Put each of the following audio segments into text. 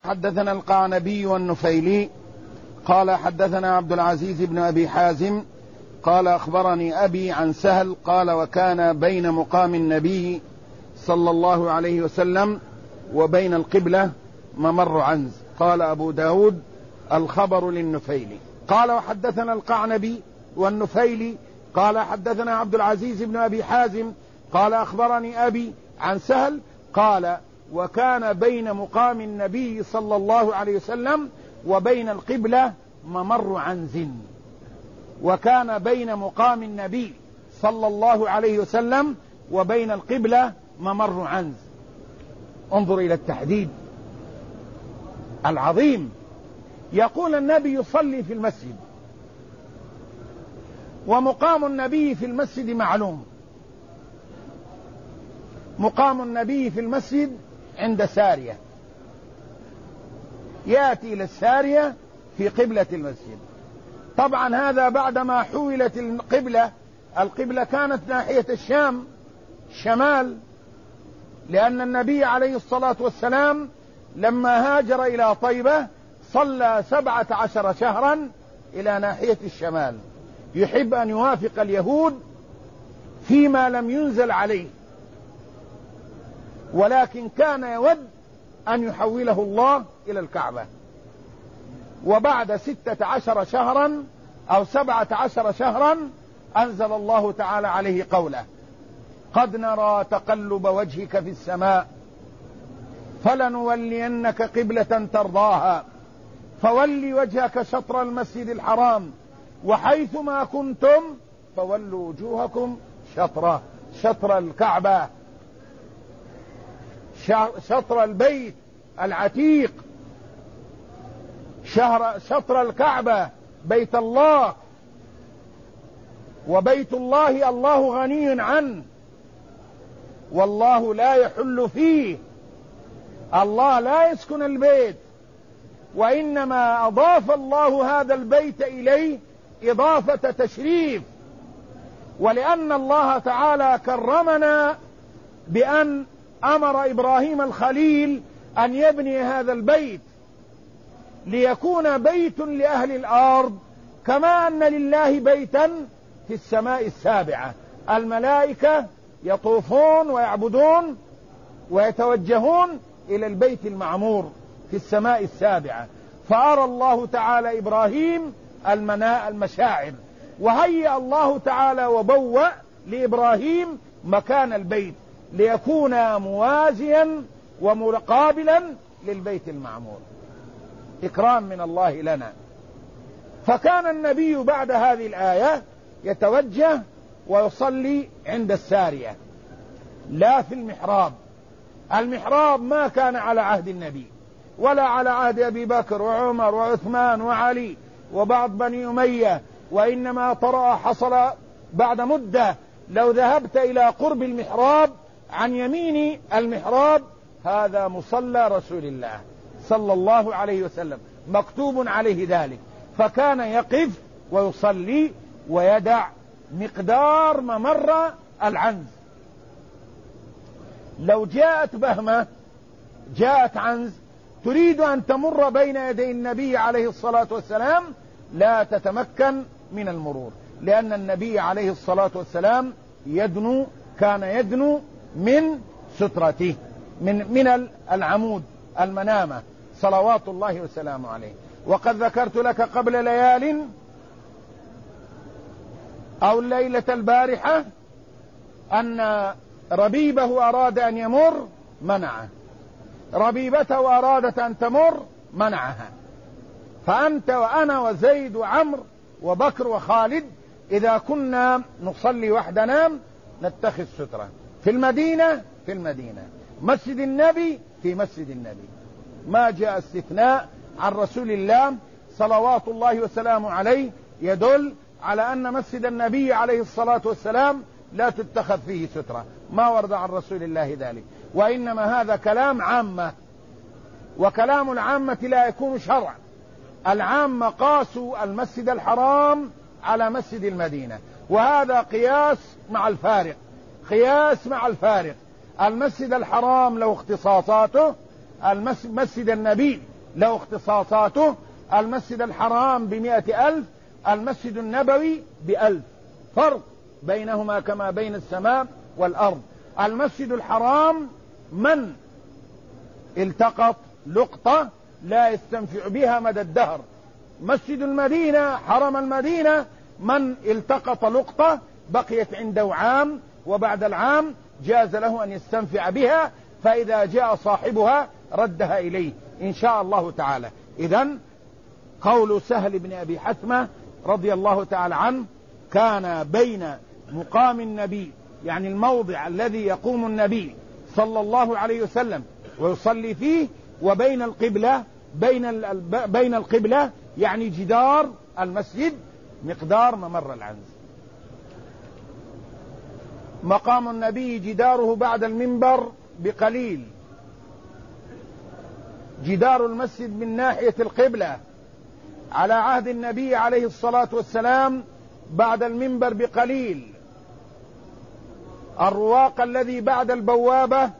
حدثنا القعنبي والنفيلي قال حدثنا عبد العزيز بن أبي حازم قال أخبرني أبي عن سهل قال وكان بين مقام النبي صلى الله عليه وسلم وبين القبلة ممر عنز. قال أبو داود الخبر للنفيلي. قال وحدثنا القعنبي والنفيلي قال حدثنا عبد العزيز بن أبي حازم قال أخبرني أبي عن سهل قال وكان بين مقام النبي صلى الله عليه وسلم وبين القبلة ممر عنز. وكان بين مقام النبي صلى الله عليه وسلم وبين القبلة ممر عنز. انظر إلى التحديد العظيم. يقول النبي يصلي في المسجد، ومقام النبي في المسجد معلوم. مقام النبي في المسجد عند سارية، يأتي إلى السارية في قبلة المسجد. طبعا هذا بعدما حولت القبلة كانت ناحية الشام شمال، لأن النبي عليه الصلاة والسلام لما هاجر إلى طيبة صلى 17 شهرا إلى ناحية الشمال، يحب أن يوافق اليهود فيما لم ينزل عليه، ولكن كان يود أن يحوله الله إلى الكعبة. وبعد 16 شهرا أو 17 شهرا أنزل الله تعالى عليه قوله قد نرى تقلب وجهك في السماء فلنولينك قبلة ترضاها فولي وجهك شطر المسجد الحرام وحيثما كنتم فولوا وجوهكم شطره، شطر الكعبة، شطر البيت العتيق، شطر الكعبة، بيت الله. وبيت الله الله غني عنه، والله لا يحل فيه، الله لا يسكن البيت، وإنما أضاف الله هذا البيت إليه إضافة تشريف. ولأن الله تعالى كرمنا بأن أمر إبراهيم الخليل أن يبني هذا البيت ليكون بيت لأهل الأرض، كما أن لله بيتا في السماء السابعة. الملائكة يطوفون ويعبدون ويتوجهون إلى البيت المعمور في السماء السابعة، فأرى الله تعالى إبراهيم المشاعر، وهيأ الله تعالى وبوأ لإبراهيم مكان البيت ليكون موازيا ومقابلا للبيت المعمور، إكرام من الله لنا. فكان النبي بعد هذه الآية يتوجه ويصلي عند السارية لا في المحراب. المحراب ما كان على عهد النبي ولا على عهد أبي بكر وعمر وعثمان وعلي وبعض بني أمية، وإنما حصل بعد مدة. لو ذهبت إلى قرب المحراب عن يمين المحراب هذا مصلى رسول الله صلى الله عليه وسلم، مكتوب عليه ذلك. فكان يقف ويصلي ويدع مقدار ممر العنز. لو جاءت بهمة، جاءت عنز تريد أن تمر بين يدي النبي عليه الصلاة والسلام لا تتمكن من المرور، لأن النبي عليه الصلاة والسلام كان يدنو من سترته، من العمود المنامة صلوات الله وسلامه عليه. وقد ذكرت لك قبل ليال أو الليلة البارحة أن ربيبه أراد أن يمر منعه، ربيبته أرادت أن تمر منعها. فأنت وأنا وزيد وعمر وبكر وخالد إذا كنا نصلي وحدنا نتخذ سترة في المدينة، في المدينة، مسجد النبي في مسجد النبي. ما جاء استثناء عن رسول الله صلوات الله وسلامه عليه يدل على أن مسجد النبي عليه الصلاة والسلام لا تتخذ فيه سترة، ما ورد عن رسول الله ذلك. وإنما هذا كلام عامة، وكلام العامة لا يكون شرعا. العامة قاسوا المسجد الحرام على مسجد المدينة، وهذا قياس مع الفارق، قياس مع الفارق. المسجد الحرام له اختصاصاته، مسجد النبي له اختصاصاته. المسجد الحرام ب100,000، المسجد النبوي ب1000، فرق بينهما كما بين السماء والأرض. المسجد الحرام من التقط لقطة لا يستنفع بها مدى الدهر. مسجد المدينة حرم المدينة من التقط لقطة بقيت عنده عام، وبعد العام جاز له أن يستنفع بها، فإذا جاء صاحبها ردها إليه إن شاء الله تعالى. إذن قول سهل بن أبي حثمة رضي الله تعالى عنه: كان بين مقام النبي، يعني الموضع الذي يقوم النبي صلى الله عليه وسلم ويصلي فيه، وبين القبلة، بين القبلة يعني جدار المسجد مقدار ممر العنز. مقام النبي جداره بعد المنبر بقليل. جدار المسجد من ناحية القبلة على عهد النبي عليه الصلاة والسلام بعد المنبر بقليل. الرواق الذي بعد البوابة،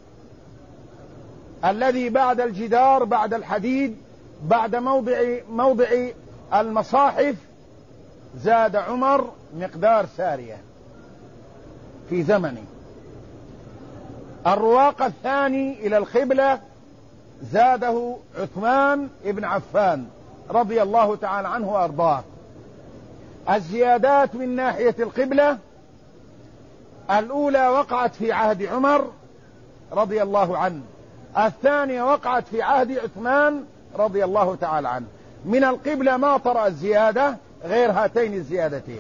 الذي بعد الجدار، بعد الحديد، بعد موضع المصاحف، زاد عمر مقدار سارية في زمنه. الرواق الثاني إلى القبلة زاده عثمان بن عفان رضي الله تعالى عنه وأرضاه. الزيادات من ناحية القبلة الأولى وقعت في عهد عمر رضي الله عنه، الثانية وقعت في عهد عثمان رضي الله تعالى عنه. من القبلة ما طرأ الزيادة غير هاتين الزيادتين.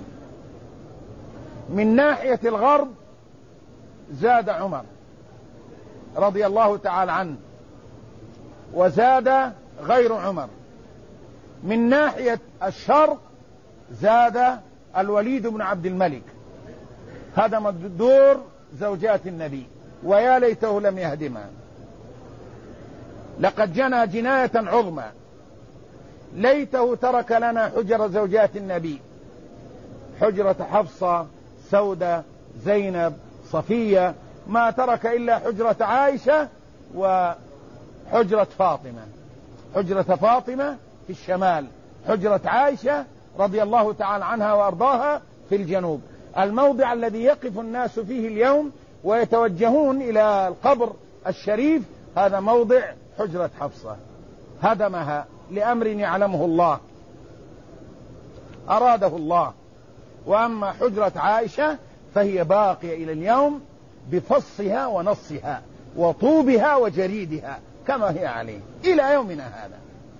من ناحية الغرب زاد عمر رضي الله تعالى عنه، وزاد غير عمر. من ناحية الشرق زاد الوليد بن عبد الملك، هدم دور زوجات النبي، ويا ليته لم يهدمها، لقد جنى جناية عظمى. ليته ترك لنا حجر زوجات النبي، حجرة حفصة، سودة، زينب، صفية، ما ترك إلا حجرة عائشة وحجرة فاطمة. حجرة فاطمة في الشمال، حجرة عائشة رضي الله تعالى عنها وأرضاها في الجنوب. الموضع الذي يقف الناس فيه اليوم ويتوجهون إلى القبر الشريف هذا موضع حجرة حفصة، هدمها لأمر يعلمه الله، أراده الله. وأما حجرة عائشة فهي باقية إلى اليوم بفصها ونصها وطوبها وجريدها كما هي عليه إلى يومنا هذا.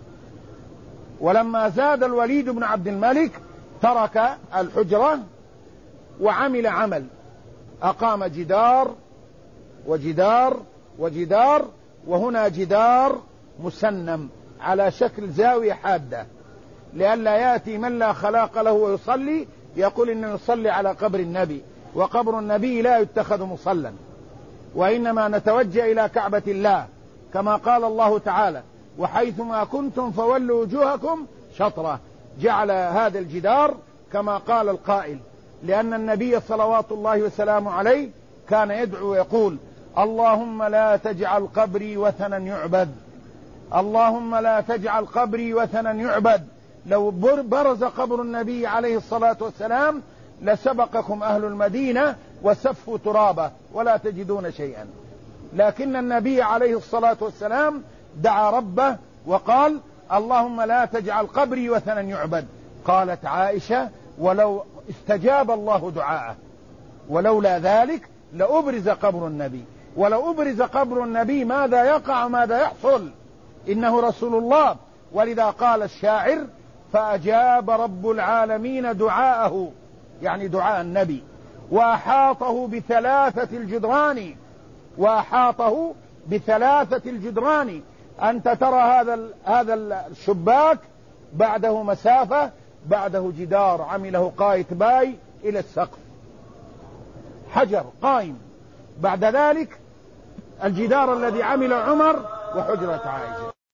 ولما زاد الوليد بن عبد الملك ترك الحجرة وعمل عمل، أقام جدار وجدار وجدار، وهنا جدار مسنم على شكل زاوية حادة، لئلا يأتي من لا خلاق له ويصلي يقول إنه يصلي على قبر النبي، وقبر النبي لا يتخذ مصلا، وإنما نتوجه إلى كعبة الله كما قال الله تعالى: وحيثما كنتم فولوا وجوهكم شطرة. جعل هذا الجدار كما قال القائل، لأن النبي صلوات الله وسلامه عليه كان يدعو ويقول: اللهم لا تجعل قبري وثنا يعبد، اللهم لا تجعل قبري وثنا يعبد. لو برز قبر النبي عليه الصلاة والسلام لسبقكم أهل المدينة وسفوا ترابه ولا تجدون شيئا، لكن النبي عليه الصلاة والسلام دعا ربه وقال: اللهم لا تجعل قبري وثنا يعبد. قالت عائشة: ولو استجاب الله دعاءه، ولولا ذلك لأبرز قبر النبي. ولو أبرز قبر النبي ماذا يقع ماذا يحصل؟ إنه رسول الله. ولذا قال الشاعر: فأجاب رب العالمين دعاءه، يعني دعاء النبي، وأحاطه بثلاثة الجدران، وأحاطه بثلاثة الجدران. أنت ترى هذا الشباك بعده مسافة، بعده جدار عمله قايتباي إلى السقف، حجر قائم، بعد ذلك الجدار الذي عمل عمر وحجرة عائشة.